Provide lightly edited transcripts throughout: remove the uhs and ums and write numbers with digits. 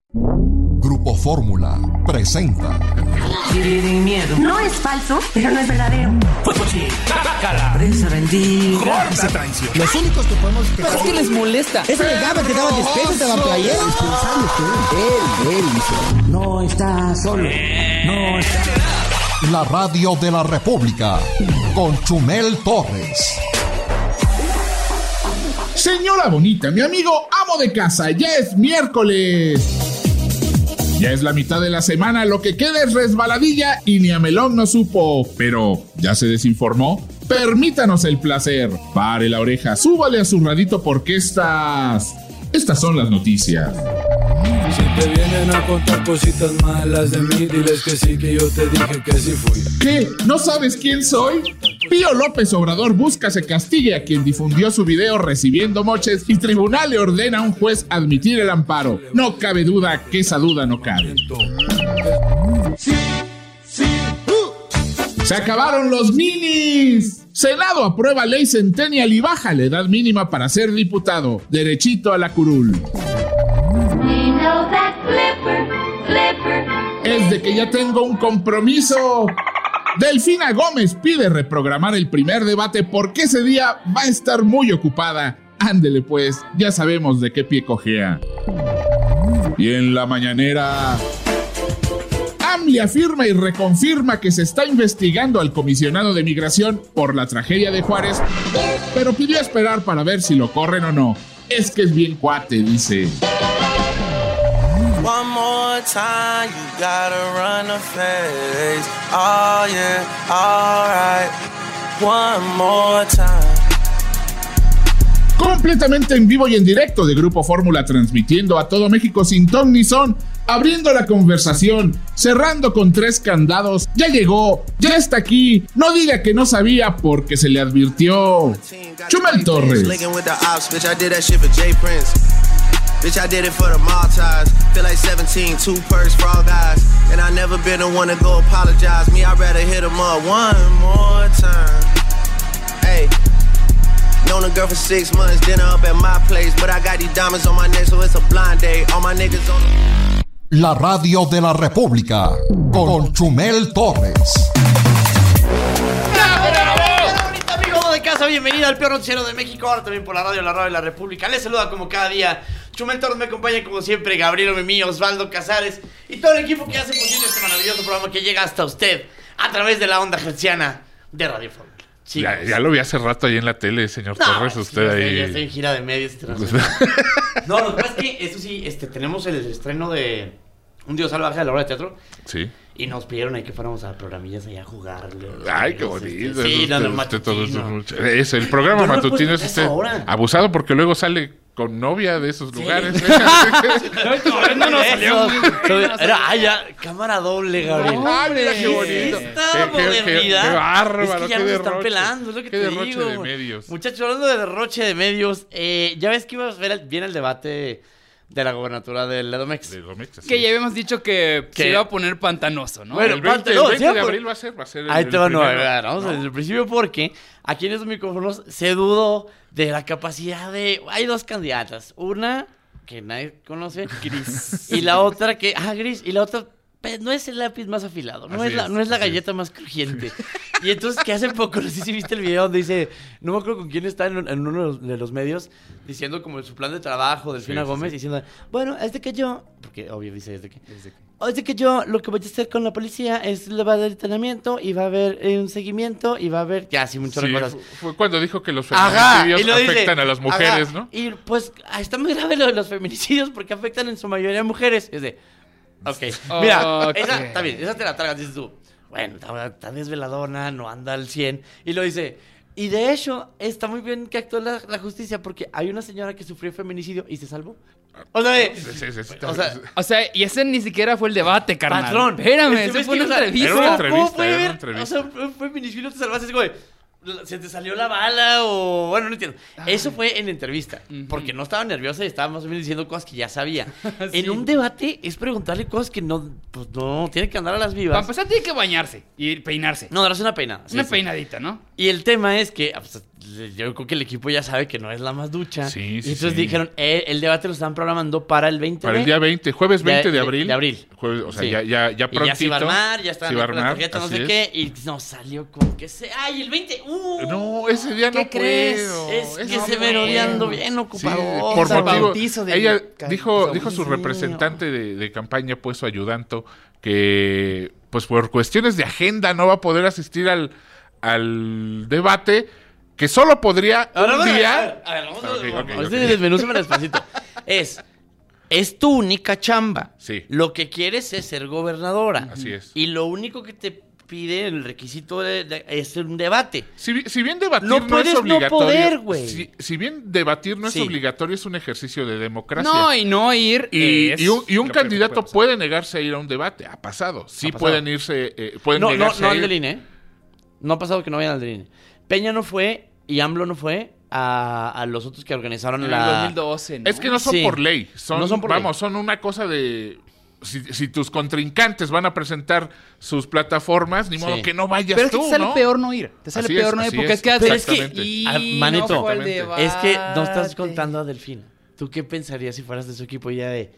Grupo Fórmula presenta. No es falso, pero no es verdadero. Prensa bendiga. Los únicos que podemos... ¿Por qué les molesta? Ese legado que daba despejo de la playera. Él hizo. No está solo. No está... La radio de la República con Chumel Torres. Señora bonita, mi amigo amo de casa, ya es miércoles. Ya es la mitad de la semana, lo que queda es resbaladilla y ni a melón no supo, pero ¿ya se desinformó? Permítanos el placer. Pare la oreja, súbale a su radito porque estas son las noticias. Si te vienen a contar cositas malas de mí, diles que sí, que yo te dije que sí fui. ¿Qué? ¿No sabes quién soy? Pío López Obrador busca se castigue a quien difundió su video recibiendo moches y tribunal le ordena a un juez admitir el amparo. No cabe duda que esa duda no cabe. ¡Se acabaron los minis! Senado aprueba ley Centennial y baja la edad mínima para ser diputado. Derechito a la curul. Es de que ya tengo un compromiso. Delfina Gómez pide reprogramar el primer debate porque ese día va a estar muy ocupada. Ándele pues, ya sabemos de qué pie cojea. Y en la mañanera... AMLI afirma y reconfirma que se está investigando al comisionado de migración por la tragedia de Juárez, pero pidió esperar para ver si lo corren o no. Es que es bien cuate, dice. One more time, you gotta run the face. Oh yeah, alright. One more time. Completamente en vivo y en directo de Grupo Fórmula, transmitiendo a todo México sin ton ni son, abriendo la conversación, cerrando con 3 candados. Ya llegó, ya está aquí, no diga que no sabía porque se le advirtió. Chumel Torres. Bitch, I did it for the Maltese. Feel like 17, 2 purse, frog eyes. And I never been the one to go apologize. Me, I'd rather hit him up one more time. Hey, known a girl for 6 months, dinner up at my place. But I got these diamonds on my neck, so it's a blind date. All my niggas on La radio de la República con Chumel Torres. De casa, bienvenido al peor noticiero de México, ahora también por la radio de la República. Les saluda como cada día Chumel Torres, me acompaña como siempre Gabriel Memí, Osvaldo Casares y todo el equipo que hace posible este maravilloso programa que llega hasta usted a través de la onda hertziana de Radio Fórmula. Sí, ya lo vi hace rato ahí en la tele, señor Torres, usted ahí. Ya estoy en gira de medios. No, lo que pasa es que eso sí, tenemos el estreno de Un Dios Salvaje a la obra de teatro. Sí. Y nos pidieron ahí que fuéramos a programillas allá a jugarle. Ay, qué bonito. Sí, matutino. Es el programa matutino es abusado porque luego sale con novia de esos lugares. No nos salió. Ya, cámara doble, Gabriel. Ay, mira qué bonito. Esta modernidad. Qué bárbaro, es que ya nos están pelando, es lo que te digo. Derroche de medios. Muchachos, hablando de derroche de medios, ya ves que ibas a ver bien el debate de la gobernatura del Edomex. Que ya habíamos dicho que se iba a poner pantanoso, ¿no? Bueno, el 20 de abril va a ser ahí te van a ver, vamos desde el principio porque aquí en estos micrófonos se dudó de la capacidad de... Hay 2 candidatas, una que nadie conoce, Gris, y la otra que... Gris, y la otra... no es el lápiz más afilado, no es la galleta más crujiente. Y entonces, que hace poco, no sé si viste el video donde dice, no me acuerdo con quién está en uno de los medios, diciendo como su plan de trabajo, Delfina Gómez, diciendo, bueno, es de que yo, porque obvio dice es de que yo lo que voy a hacer con la policía es le va a dar entrenamiento y va a haber un seguimiento y va a haber, ya, sí, muchas cosas. Fue cuando dijo que los feminicidios afectan a las mujeres, ¿no? Y pues, está muy grave lo de los feminicidios porque afectan en su mayoría a mujeres. Es de... Ok, mira, esa está bien, esa te la tragas, dices tú. Bueno, está desveladona, no anda al 100. Y lo dice, y de hecho, está muy bien que actuó la justicia porque hay una señora que sufrió feminicidio y se salvó. O sea, y ese ni siquiera fue el debate, carnal. Patrón, espérame, eso fue una entrevista. ¿Cómo puede ver? O sea, un feminicidio te salvaste, es como ¿se te salió la bala o...? Bueno, no entiendo. Eso fue en entrevista, porque no estaba nerviosa y estaba más o menos diciendo cosas que ya sabía. Sí. En un debate es preguntarle cosas que no tiene que andar a las vivas. Para empezar tiene que bañarse y peinarse. No, darse una peina. Una peinadita, ¿no? Y el tema es que, yo creo que el equipo ya sabe que no es la más ducha. Sí, y entonces dijeron, el debate lo están programando para el 20 Para el día 20, jueves 20 de abril. De abril. Jueves, o sea, Sí. ya prontito. Y ya se iba a armar, ya estaba con la tarjeta, no sé qué, y nos salió con que ¡ay, el 20! No, ese día no puedo. Es que no se me puedo. ando bien ocupado. Por motivo, bautizo de ella mi dijo su representante de campaña, pues su ayudante, que pues por cuestiones de agenda no va a poder asistir al debate, que solo podría un día... A ver, vamos Ok. a desmenúzame despacito. Es tu única chamba. Sí. Lo que quieres es ser gobernadora. Así es. Y lo único que te pide el requisito es un debate. Si bien debatir No no, puedes es no obligatorio, poder, güey. si bien debatir no es Sí. obligatorio, es un ejercicio de democracia. No, y no ir. Y un lo candidato peor que puede negarse a ir a un debate. Ha pasado. Sí Ha pasado. pueden irse, pueden No negarse a al ir. del INE. No ha pasado que no vayan al del INE. Peña no fue y AMLO no fue a los otros que organizaron En la... el 2012, ¿no? Es que no son Sí. por ley. No son por ley. Son una cosa de... Si tus contrincantes van a presentar sus plataformas, ni modo Sí. que no vayas Pero es que tú, te sale ¿no? peor no ir. Te sale Así peor es, no ir así porque es. es que... Pero es que- Exactamente. Y Manito, no fue el exactamente. Es que no estás debate. contando a Delfina. ¿Tú qué pensarías si fueras de su equipo ya de...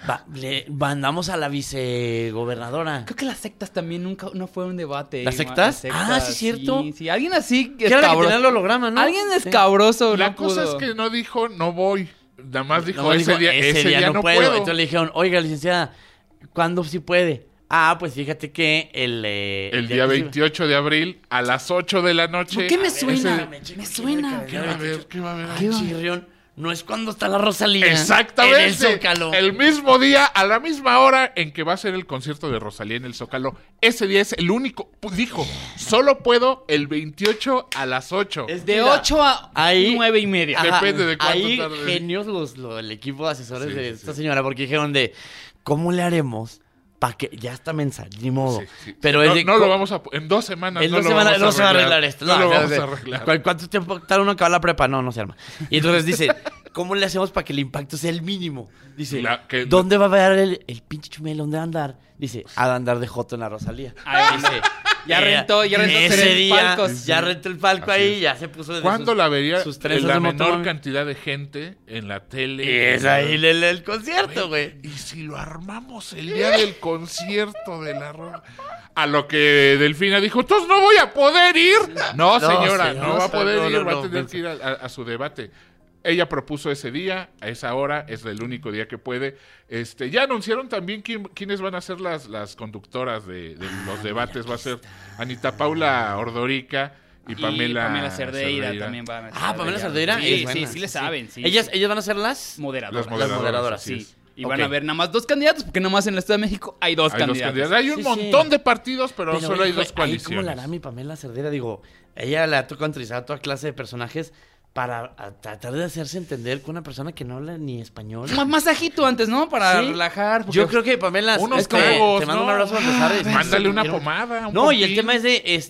le mandamos a la vicegobernadora? Creo que las sectas también nunca no fue un debate. ¿Las sectas? Las Sí, cierto. Sí, alguien así Que era la que escabroso. tenía el holograma, ¿no? Alguien Sí. escabroso La no cosa pudo. es que no dijo, no voy. Nada más dijo, No, ese día no puedo. Entonces le dijeron, oiga, licenciada, ¿cuándo sí puede? Pues fíjate que el día 28 de abril a las 8 de la noche. ¿Por qué me suena? ese- Me suena. ¿Qué va a haber? ¿Qué va a haber? Ay, Chirrión, no es cuando está la Rosalía. Exactamente. En el Zócalo. El mismo día, a la misma hora en que va a ser el concierto de Rosalía en el Zócalo. Ese día es el único. Dijo, solo puedo el 28 a las 8. Es De mira, 8 a ahí- 9:30. Ajá, Depende de cuánto ahí tarde. genios el equipo de asesores Sí, de sí, esta señora, porque dijeron de, ¿cómo le haremos para que ya está mensa? Ni modo. Sí. Pero no, es de, no lo vamos a... En 2 semanas en no 2 lo semanas vamos no se va a arreglar esto. No lo o vamos sea, a arreglar. ¿Cuánto tiempo tarda uno que va a la prepa? No se arma. Y entonces dice, ¿cómo le hacemos para que el impacto sea el mínimo? Dice, ¿dónde va a ver el pinche Chumel? ¿Dónde va a andar? Dice, a andar de joto en la Rosalía. Dice, Ya rentó ese tres día, palcos. ya rentó el palco Así ahí, es. ya se puso de ¿Cuándo la vería sus trenzas la de menor motomami? cantidad de gente en la tele? Y es ahí el concierto, güey. Y si lo armamos el día del concierto de la Rosa. A lo que Delfina dijo, entonces no voy a poder ir. No, señora, no va a poder ir, va a tener que ir a su debate. Ella propuso ese día, a esa hora, es el único día que puede. Ya anunciaron también quiénes van a ser las conductoras de los debates. Va a ser Anita Paula Ordorica y Pamela Cerdeira también va a meter. Pamela Cerdeira. Sí, es buena. sí le saben. Sí. Ellas van a ser las moderadoras. Las moderadoras, sí. así es. Y van a haber nada más 2 candidatos, porque nada más en el Estado de México hay dos candidatos. Hay un montón de partidos, pero solo hay 2 ¿Cómo coaliciones. la hará mi Pamela Cerdeira? Digo, ella le ha tocado entrevistar a toda clase de personajes para tratar de hacerse entender con una persona que no habla ni español. Más masajito antes, ¿no? Para Sí. relajar. porque- Yo creo que Pamela Unos es como, tragos, te mando ¿no? un abrazo donde sabes. Mándale una Quiero- pomada. un No, y el popín. tema es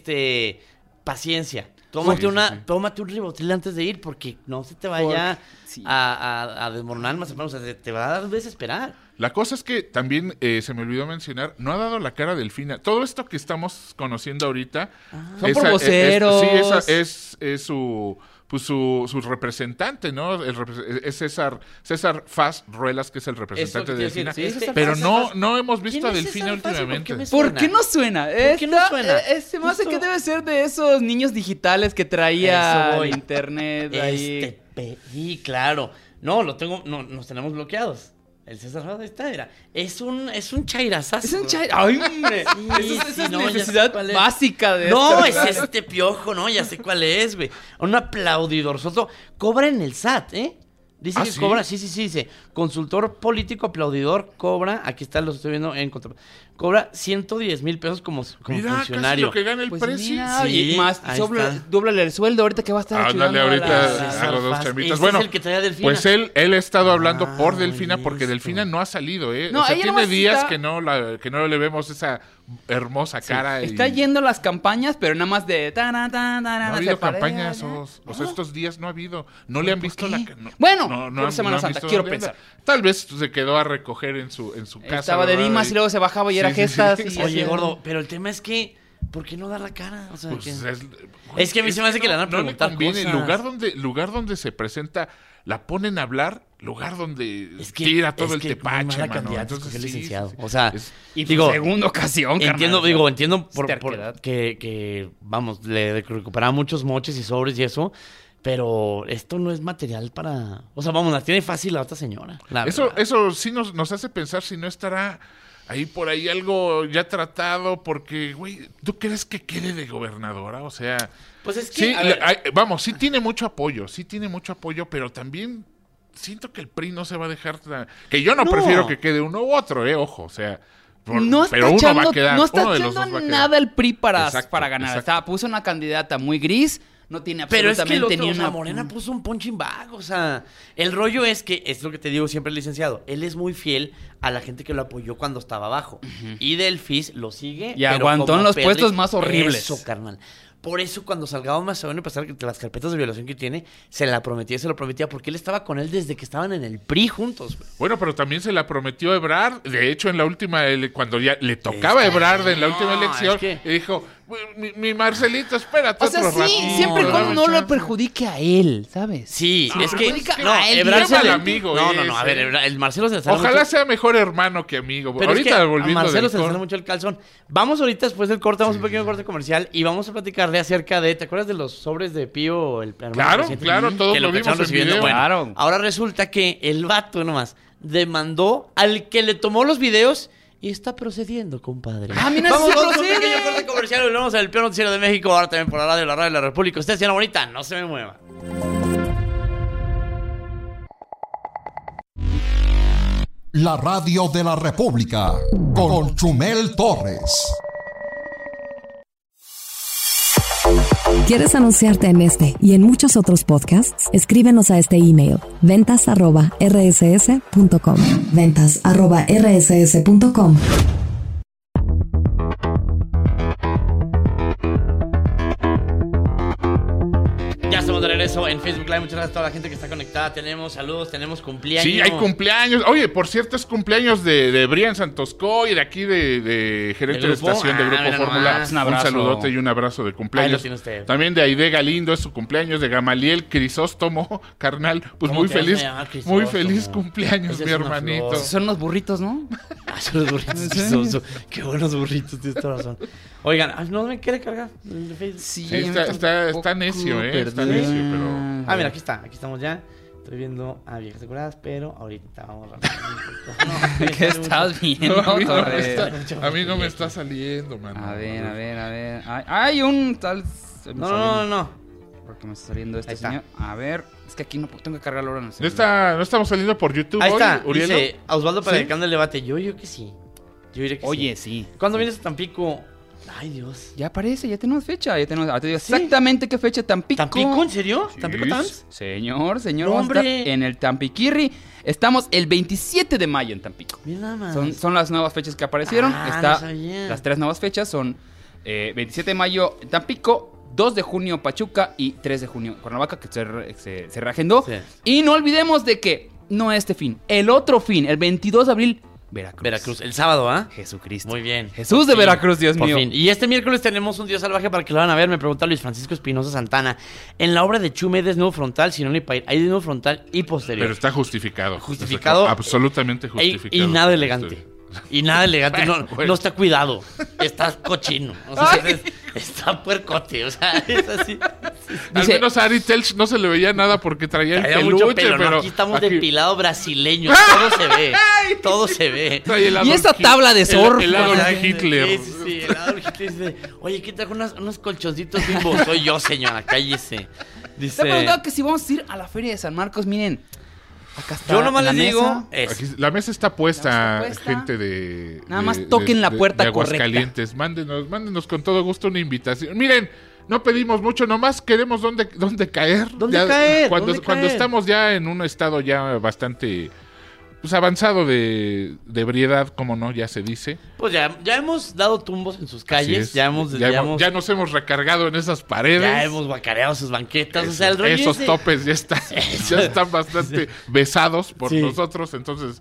de paciencia. Tómate tómate un Ribotril antes de ir porque no se te vaya Sí. a desmoronar más o menos. O sea, te va a desesperar. La cosa es que también se me olvidó mencionar, no ha dado la cara Delfina. Todo esto que estamos conociendo ahorita... Son por voceros. Sí, es su representante, ¿no? Es César Faz Ruelas, que es el representante de Delfina. Pero no hemos visto a Delfina últimamente. ¿Por qué no suena? ¿Por qué no suena? Se me hace Justo- que debe ser de esos niños digitales que Eso traía voy. el internet ahí. Sí, claro. No, nos tenemos bloqueados. El César Faz era. Es un chairazazo. Es un chay. ¡Ay, hombre! Sí, Esa es no, ya sé necesidad cuál es. básica de No, esto. es este piojo, ¿no? Ya sé cuál es, güey. Un aplaudidor. Cobra en el SAT, ¿eh? Dice que ¿sí? cobra, sí, dice. Consultor político aplaudidor cobra, aquí está, lo estoy viendo en contra. Cobra 110,000 pesos como Mira, funcionario. casi lo que gana el Pues precio. mira, Sí, y más, ahí está. dóblale el sueldo ahorita que va a estar Ándale, ayudando a ahorita la- hago 2 Faz. chamitas. Ese Bueno, es el que trae a Delfina. pues él ha estado hablando por Delfina oye, porque esto. Delfina no ha salido, ¿eh? No, o sea, ella tiene nomás días está- que no le vemos esa hermosa cara. Está y... yendo a las campañas, pero nada más de... No ha habido campañas, o sea, estos días no ha habido. No le han visto la... No, Bueno, no por Semana han Santa, visto quiero dónde anda. pensar. Tal vez se quedó a recoger en su casa. Estaba de ¿verdad? Dimas y luego se bajaba y era Sí, sí, gestas. sí. y Oye, así. gordo, pero el tema es que ¿por qué no dar la cara? O sea, Pues es que a mí se me hace que le van a no le preguntar conviene. cosas. Lugar donde se presenta, la ponen a hablar, lugar donde Es que, tira todo el que tepache, muy mala mano. candidata Entonces, escogió el sí, licenciado. sí. O sea, Y digo, segunda ocasión, entiendo por terquedad. que, vamos, le recuperaba muchos moches y sobres y eso, pero esto no es material para... O sea, vamos, la tiene fácil la otra señora. Eso sí nos hace pensar si no estará ahí por ahí algo ya tratado, porque, güey, ¿tú crees que quede de gobernadora? O sea... Pues es que... Sí, sí tiene mucho apoyo, pero también siento que el PRI no se va a dejar... Que yo no prefiero que quede uno u otro, ojo, o sea... pero uno va a quedar, no está uno de los echando dos va a quedar. nada el PRI para ganar. Exacto. Puso una candidata muy gris, no tiene Pero es absolutamente que el otro, ni una... Morena puso un punching bag, o sea, el rollo es que, es lo que te digo siempre el licenciado, él es muy fiel a la gente que lo apoyó cuando estaba abajo, y del FIS lo sigue, y aguantó en los puestos más horribles. Eso, carnal. Por eso cuando Salgado Macedonio, a pesar de las carpetas de violación que tiene, se lo prometía, porque él estaba con él desde que estaban en el PRI juntos. Bueno, pero también se la prometió Ebrard. De hecho, en la última, cuando ya le tocaba a Ebrard en la última elección, y dijo, mi Marcelito, espérate o sea, otro rato. Siempre y cuando no lo perjudique a él, ¿sabes? Sí, es que... Ebrard se le... amigo. No, a ver, el Marcelo se le sale Ojalá sea mejor hermano que amigo. Pero ahorita, es que volviendo a Marcelo se le sale mucho el calzón. Vamos ahorita, después del corte, vamos a un pequeño corte comercial y vamos a platicarle acerca de... ¿Te acuerdas de los sobres de Pío? Claro, todos lo vimos en video. Bueno, claro. Ahora resulta que el vato nomás demandó al que le tomó los videos y está procediendo, compadre. Mira, vamos a un pequeño corte comercial y volvemos al Peor Noticiero de México, ahora también por la radio de la República. Usted, señora bonita, no se me mueva. La radio de la República con Chumel Torres. ¿Quieres anunciarte en este y en muchos otros podcasts? Escríbenos a este email, ventas@rss.com. ventas@rss.com. Ya estamos de regreso en Facebook Live. Muchas gracias a toda la gente que está conectada. Tenemos saludos, tenemos cumpleaños. Sí, hay cumpleaños. Oye, por cierto, es cumpleaños de Brian Santoscoy, de aquí de gerente de estación de Grupo Fórmula. Un saludote y un abrazo de cumpleaños. Ahí lo tiene usted. También de Aide Galindo, es su cumpleaños, de Gamaliel Crisóstomo, carnal. Pues muy feliz cumpleaños, mi hermanito. Son los burritos, ¿no? Son los burritos. Qué buenos burritos, tienes toda razón. Oigan, no me quiere cargar el Facebook. Sí, está necio, Está necio, pero... mira, aquí estamos ya. Estoy viendo a viejas decoradas, pero ahorita vamos a... ¿Qué estás viendo, a mí no me está saliendo, mano. A ver. Hay un tal... No. Porque me está saliendo este señor. A ver, es que aquí no tengo que cargarlo ahora. No estamos saliendo por YouTube ahí hoy, está, Urielo. Dice Osvaldo para el del debate. Yo que sí. Yo diré que Oye, sí. ¿Cuándo vienes a Tampico? Ay, Dios. Ya aparece, ya tenemos fecha. Te digo exactamente qué fecha. Tampico. ¿Tampico? ¿En serio? Sí. ¿Tampico Tams? Señor. No, vamos a estar en el Tampiquirri. Estamos el 27 de mayo en Tampico. Mira nada más. Son las nuevas fechas que aparecieron. No sabía. Las 3 nuevas fechas son 27 de mayo en Tampico, 2 de junio Pachuca y 3 de junio Cuernavaca, que se reagendó. Sí. Y no olvidemos de que no este fin, el otro fin, el 22 de abril, Veracruz, el sábado, ¿ah? Jesucristo. Muy bien. Jesús de Veracruz, Dios mío. Fin. Y este miércoles tenemos un día salvaje para que lo van a ver. Me pregunta Luis Francisco Espinosa Santana. En la obra de Chume desnudo frontal, si no ni para ir. Hay desnudo frontal y posterior. Pero está justificado. Justificado. Absolutamente justificado. Y nada elegante. No está cuidado. Está cochino. O sea, está puercote. O sea, es así. Al menos a Ari Telch no se le veía nada porque traía el peluche, mucho pelo, pero aquí estamos depilado brasileño. Todo se ve. Y esa tabla de surf. El Adolf Hitler. Sí, el Adolf Hitler dice, oye, ¿qué trajo unos colchoncitos Bimbo? Soy yo, señora, cállese. Dice, te he preguntado que si vamos a ir a la Feria de San Marcos, miren. Acá está. Yo nomás les digo aquí, la mesa está puesta, gente de... Nada más toquen la puerta de Aguascalientes. Mándenos con todo gusto una invitación. Miren, no pedimos mucho, nomás queremos dónde caer. Cuando estamos ya en un estado ya bastante... Pues avanzado de ebriedad, como no, ya se dice. Pues ya hemos dado tumbos en sus calles, ya nos hemos recargado en esas paredes. Ya hemos guacareado sus banquetas, o sea, esos topes ya están bastante besados por nosotros, entonces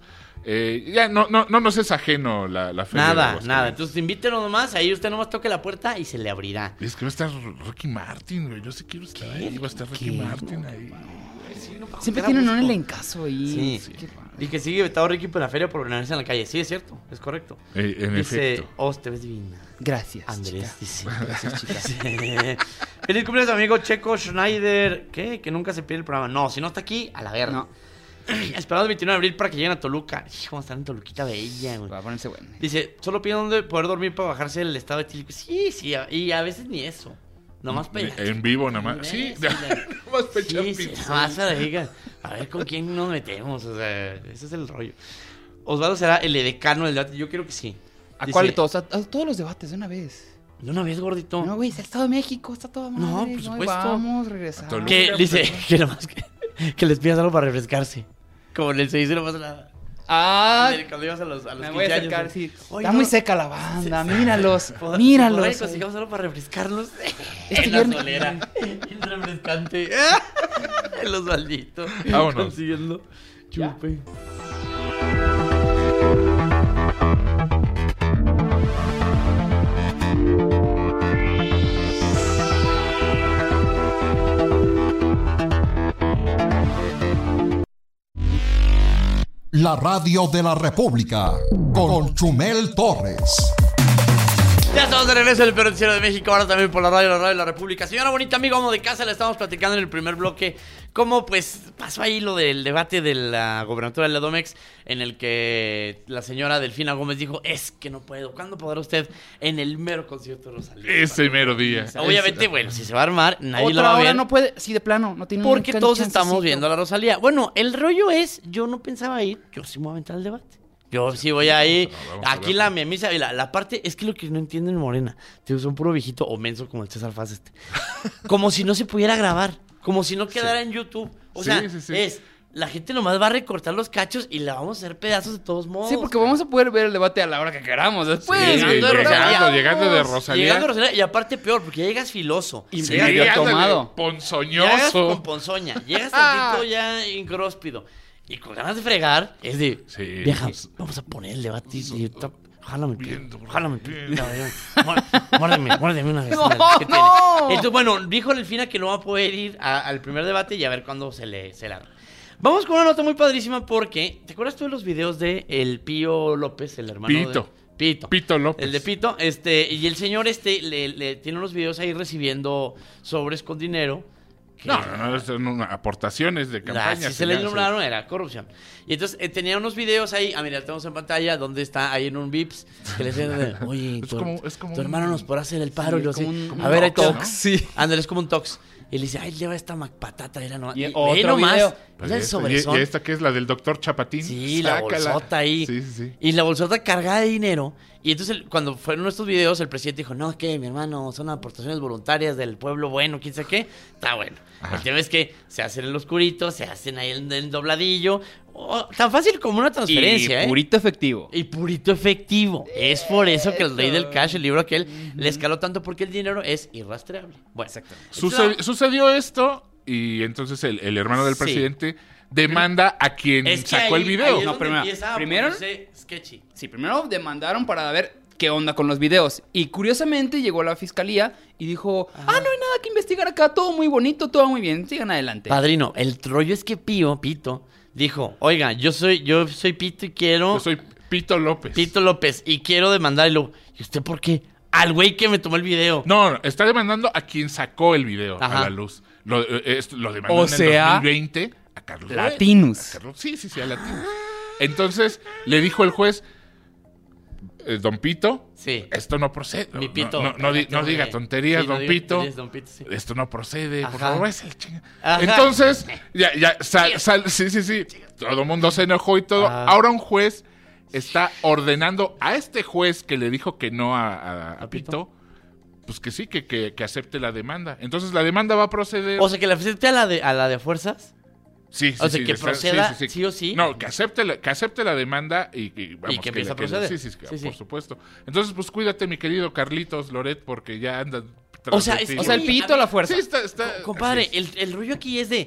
Ya no nos es ajeno la feria. Nada. Entonces invítenos nomás, ahí usted nomás toque la puerta y se le abrirá. Es que va a estar Ricky Martin, güey. Yo sí quiero estar ahí. Va a estar Ricky Martin ahí. Siempre tienen un elencazo ahí. Sí. Y que sigue vetado Ricky por la feria por ordenarse en la calle. Sí, es cierto, es correcto. En dice, efecto. te ves divina. Gracias, Andrés, chica. dice. Gracias, chica. Feliz cumpleaños, amigo Checo Schneider. ¿Qué? Que nunca se pierde el programa. No, si no está aquí, a la verga. No. Esperamos el 29 de abril para que lleguen a Toluca. Hijo, vamos a estar en Toluquita bella, güey. Va a ponerse bueno. Dice, solo piden dónde poder dormir para bajarse el estado etílico. Sí, y a veces ni eso. Nomás en vivo, nomás. Sí, nomás pechar nomás para diga, a ver con quién nos metemos. O sea, ese es el rollo. Osvaldo será el edecano del debate. Yo creo que sí. ¿A cuál de todos? A todos los debates de una vez. ¿De una vez, gordito? No, güey, es el Estado de México, está todo mal. No, por supuesto. Vamos, regresamos. Que dice que nomás que les pidas algo para refrescarse. Como en el 6 no pasa nada. Cuando ibas a los me voy a acercar, años, sí. Está no, muy seca la banda, míralos. Míralos. Consigamos algo para refrescarlos. En la solera. El refrescante. El Osvaldito. Vámonos. Consiguiendo chupe. La radio de la República con Chumel Torres. Ya estamos de regreso en el Peor Noticiero de México, ahora también por la radio de la República. Señora bonita, amigo, amo de casa, le estamos platicando en el primer bloque cómo pues pasó ahí lo del debate de la gobernatura de la Domex, en el que la señora Delfina Gómez dijo, es que no puedo, ¿cuándo podrá usted en el mero concierto de Rosalía? Ese mero día. Obviamente, bueno, si se va a armar, nadie lo va a ver. Otra hora no puede, sí, de plano, no tiene porque todos estamos viendo a la Rosalía. Bueno, el rollo es, yo no pensaba ir, yo sí me voy a aventar al debate. Yo sí voy ahí. Aquí la memisa, la parte es que lo que no entienden Morena, son puro viejito o menso como el César Faz como si no se pudiera grabar, como si no quedara en YouTube. O sea, es la gente nomás va a recortar los cachos y la vamos a hacer pedazos de todos modos. Sí, porque vamos a poder ver el debate a la hora que queramos. Después, llegando de Rosalía. Llegando de Rosalía, y aparte peor, porque ya llegas filoso. Y medio tomado. Ponzoñoso. Llegas con ponzoña, llegas tantito ya ingróspido. Y con ganas de fregar, es de, vieja, vamos a poner el debate y jálame, muérdeme una vez. No. Entonces, bueno, dijo Delfina que no va a poder ir al primer debate y a ver cuándo se le haga. Vamos con una nota muy padrísima porque, ¿te acuerdas tú de los videos de el Pío López, el hermano de Pito López. El de Pito, y el señor le tiene unos videos ahí recibiendo sobres con dinero. No, son aportaciones de campaña. Si se le nombraron era corrupción. Y entonces tenía unos videos ahí, mira, tenemos en pantalla, donde está ahí en un Vips, que le decían, oye, tu hermano nos podrá hacer el paro. A ver, hay tox. Sí. Ándale, es como un tox. Y le dice, ay, lleva esta patata. Era nomás. Y otro video. ¿Y esta que es la del doctor Chapatín? Sí, la bolsota ahí. Sí. Y la bolsota cargada de dinero. Y entonces, cuando fueron estos videos, el presidente dijo, no, que mi hermano, son aportaciones voluntarias del pueblo bueno, quién sabe qué. Está bueno. El tema es que se hacen en el oscurito, se hacen ahí en el dobladillo. Tan fácil como una transferencia, y purito efectivo. Es por eso que el rey del cash, el libro aquel, le escaló tanto, porque el dinero es irrastreable. Bueno, exactamente. Sucedió esto y entonces el hermano del presidente demanda a quien sacó el video. No, primero sketchy. Sí, primero demandaron para ver qué onda con los videos. Y curiosamente llegó la fiscalía y dijo, no hay nada que investigar acá, todo muy bonito, todo muy bien, sigan adelante. Padrino, el rollo es que Pito dijo, oiga, yo soy Pito y quiero... Yo soy Pito López. Y quiero demandarlo. ¿Y usted por qué? Al güey que me tomó el video. No, está demandando a quien sacó el video a la luz. Lo demandó en el 2020 a Carlos Latinus. Sí, a Latinus. Entonces le dijo el juez, don Pito, esto no procede. Mi Pito. No diga tonterías, don Pito. Sí. Esto no procede, por favor, es el Entonces, sí. Todo el mundo se enojó y todo. Ahora un juez está ordenando a este juez que le dijo que no a Pito, pues que sí, que acepte la demanda. Entonces la demanda va a proceder. O sea, que le acepte a la de fuerzas. Sí, o sea, que proceda sí o sí. No, que acepte la demanda y vamos, y que empiece a proceder. Sí, por supuesto. Entonces, pues cuídate, mi querido Carlitos Loret, porque ya andan... O sea, el Pito a la fuerza. Sí, está compadre, el rollo aquí es de...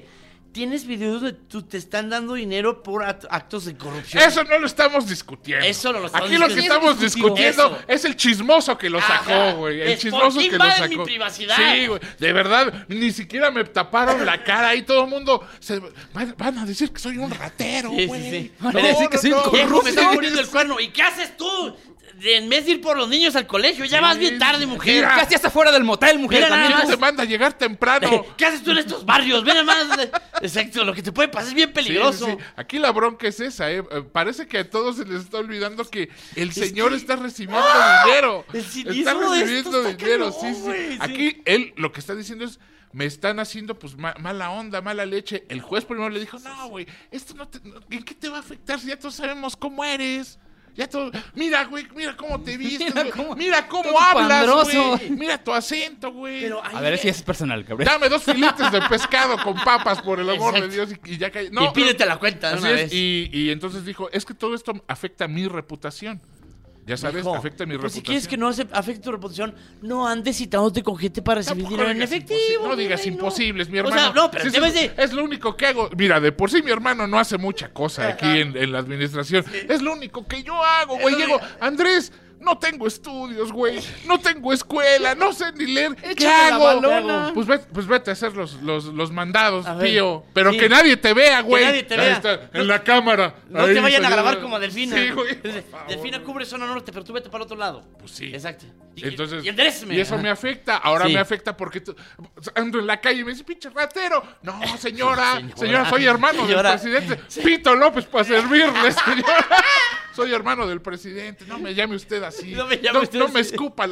tienes videos donde te están dando dinero por actos de corrupción. Eso no lo estamos discutiendo. Eso no lo estamos Aquí lo que estamos discutiendo es el chismoso que lo sacó, güey. El chismoso que lo sacó. Mi privacidad. Sí, güey. De verdad, ni siquiera me taparon la cara y todo el mundo van a decir que soy un ratero, güey. Sí. Van a decir que soy un corrupto. Me está poniendo el cuerno. ¿Y qué haces tú? En vez de ir por los niños al colegio, ya vas bien tarde, mujer. Mira. Casi hasta fuera del motel, mujer. También te manda a llegar temprano. ¿Qué haces tú en estos barrios? Ven más. Exacto, lo que te puede pasar es bien peligroso. Sí. Aquí la bronca es esa, Parece que a todos se les está olvidando que el señor está recibiendo dinero. Está recibiendo dinero, sí. Aquí él lo que está diciendo es: me están haciendo pues mala onda, mala leche. El juez primero le dijo: no, güey, esto ¿en qué te va a afectar si ya todos sabemos cómo eres? Ya todo, mira, güey, mira cómo te vistes, mira cómo hablas, güey. Mira tu acento, güey. A ver si es personal, cabrón. Dame 2 filetes de pescado con papas, por el amor de Dios, y ya cae. No, y pídete la cuenta de una vez. Y entonces dijo: es que todo esto afecta mi reputación. Ya sabes, afecta mi reputación. Si quieres que no afecte tu reputación, no andes citándote con gente para recibir dinero en efectivo. No digas imposibles, mi hermano. O sea, no, pero es lo único que hago. Mira, de por sí mi hermano no hace mucha cosa aquí en la administración. Sí. Es lo único que yo hago, güey. Llego, Andrés, no tengo estudios, güey. No tengo escuela, no sé ni leer. ¿Qué hago? Pues vete a hacer los mandados, tío. Pero que nadie te vea, güey. Que nadie te vea. Está, en la cámara. No te vayan a grabar como a Delfina. Sí, güey. Delfina cubre zona norte, pero tú vete para el otro lado. Pues sí. Exacto. Entonces, y eso me afecta. Ahora me afecta porque ando en la calle y me dice: pinche ratero. No, señora, soy hermano del presidente. Pito López para servirle, señora. Soy hermano del presidente. No me llame usted así. No me escupa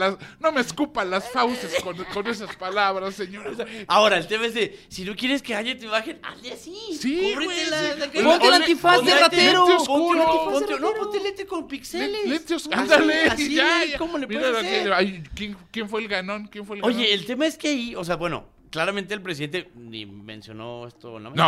las fauces con esas palabras, señora. Ahora, el tema es de: si no quieres que haya tu imagen, hazle así. Sí, ponte el antifaz de ratero. Ponte lente con pixeles. Lentes, ándale. Así, ¿cómo le puedes hacer? ¿Quién fue el ganón? Oye, el tema es que ahí, o sea, bueno, claramente el presidente ni mencionó esto. No.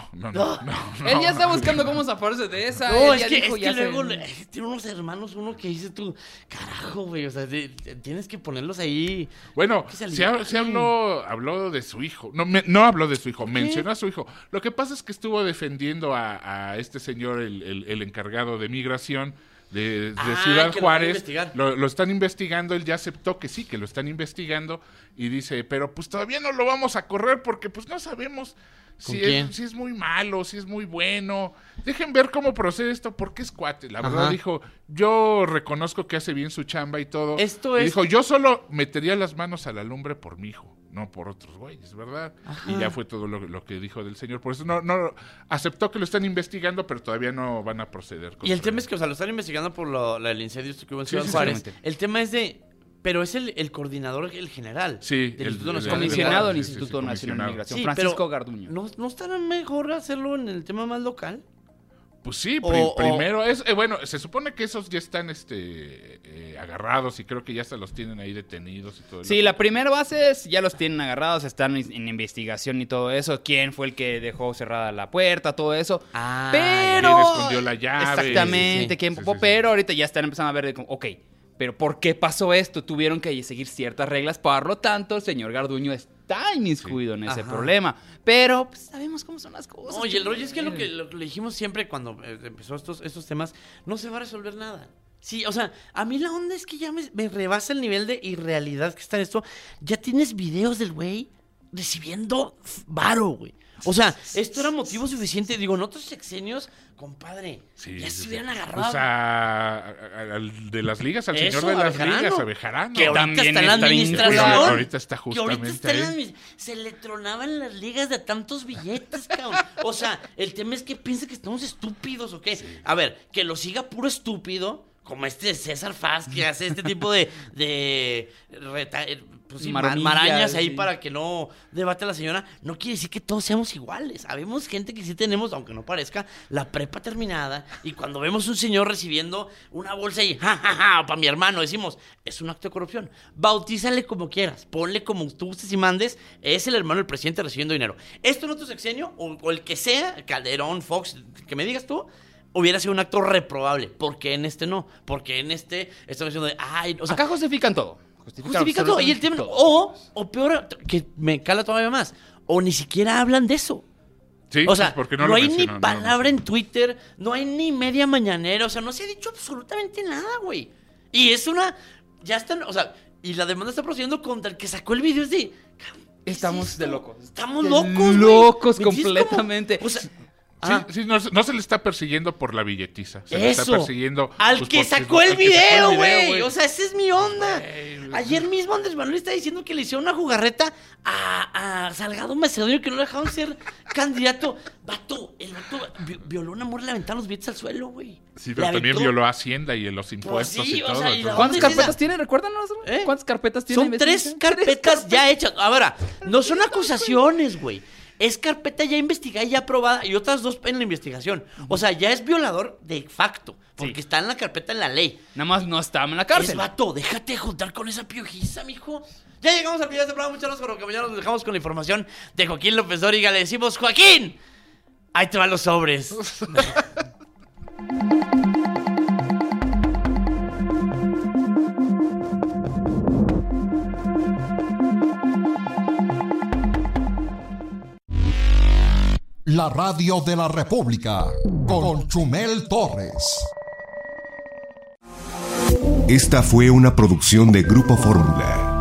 Él ya está buscando cómo zafarse de esa. No, es que luego tiene unos hermanos, uno que dice tú, carajo, güey, o sea, tienes que ponerlos ahí. Bueno, se habló de su hijo. No habló de su hijo, mencionó a su hijo. Lo que pasa es que estuvo defendiendo a este señor, el encargado de migración de Ciudad Juárez. Lo están investigando. Él ya aceptó que sí, que lo están investigando, y dice: pero pues todavía no lo vamos a correr porque pues no sabemos si es muy malo, si es muy bueno. Dejen ver cómo procede esto, porque es cuate. La verdad, dijo: yo reconozco que hace bien su chamba y todo. Dijo: yo solo metería las manos a la lumbre por mi hijo, no por otros güeyes, ¿verdad? Ajá. Y ya fue todo lo que dijo del señor. Por eso no aceptó que lo están investigando, pero todavía no van a proceder. Y el tema es que, o sea, lo están investigando por el incendio que hubo en Ciudad Juárez. El tema es pero es el coordinador, el general. Sí, del Instituto Nacional comisionado del Instituto Nacional de Migración, Francisco Garduño. ¿No estará mejor hacerlo en el tema más local? Pues sí, primero es bueno, se supone que esos ya están agarrados, y creo que ya se los tienen ahí detenidos y todo. Sí, la primera base es, ya los tienen agarrados, están en investigación y todo eso. ¿Quién fue el que dejó cerrada la puerta? Todo eso. Pero ¿quién escondió la llave? Exactamente, pero ahorita ya están empezando a ver pero ¿por qué pasó esto? Tuvieron que seguir ciertas reglas, por lo tanto el señor Garduño está inmiscuido en ese problema. Pero pues, sabemos cómo son las cosas. Oye, el rollo es que lo que le dijimos siempre cuando empezó estos temas, no se va a resolver nada. Sí, o sea, a mí la onda es que ya me rebasa el nivel de irrealidad que está en esto. Ya tienes videos del güey recibiendo varo, güey. O sea, esto era motivo suficiente. Digo, en otros sexenios, compadre, ya se hubieran agarrado. O sea, al de las ligas, al señor de las ligas, a Bejarano. Que ahorita está en la administración. Ahorita está justamente ahí. Se le tronaban las ligas de tantos billetes, cabrón. O sea, el tema es que piensa que estamos estúpidos, ¿o qué? Sí. A ver, que lo siga puro estúpido, como César Faz, que hace este tipo marañas ahí para que no debate a la señora. No quiere decir que todos seamos iguales. Habemos gente que sí tenemos, aunque no parezca, la prepa terminada, y cuando vemos un señor recibiendo una bolsa y para mi hermano, decimos, es un acto de corrupción. Bautízale como quieras, ponle como tú gustes y mandes, es el hermano del presidente recibiendo dinero. Esto en otro sexenio, o el que sea, Calderón, Fox, que me digas tú, hubiera sido un acto reprobable. ¿Por qué en este no? Porque en este estamos diciendo o sea, acá justifican todo. Justifican todo. Y el tema, o peor, que me cala todavía más, o ni siquiera hablan de eso. Sí, o sea, porque no hay ni palabra en Twitter, no hay ni media mañanera, o sea, no se ha dicho absolutamente nada, güey. Y es una... Ya están, o sea, y la demanda está procediendo contra el que sacó el video, es de... Estamos de locos. Estamos locos, locos completamente. O sea, sí, no se le está persiguiendo por la billetiza. Se le está persiguiendo... Al que sacó el video, güey. O sea, esa es mi onda. Ayer mismo Andrés Manuel está diciendo que le hicieron una jugarreta a Salgado Macedonio, que no le dejaron ser candidato. El vato violó una morra, le aventaron los billetes al suelo, güey. Sí, pero también violó a Hacienda y los impuestos y todo. Sea, ¿cuántas carpetas tiene? Recuérdanos. ¿Cuántas carpetas tiene? Son 3 carpetas ya hechas. Ahora, no son acusaciones, güey. Es carpeta ya investigada y ya aprobada y otras 2 en la investigación. O sea, ya es violador de facto. Porque está en la carpeta en la ley. Nada más no está en la cárcel. Es vato, déjate de juntar con esa piojiza, mijo. Ya llegamos al final de este programa. Muchas gracias por acompañarnos. Nos dejamos con la información de Joaquín López Dóriga. Le decimos, Joaquín, ahí te van los sobres. La radio de la República con Chumel Torres. Esta fue una producción de Grupo Fórmula.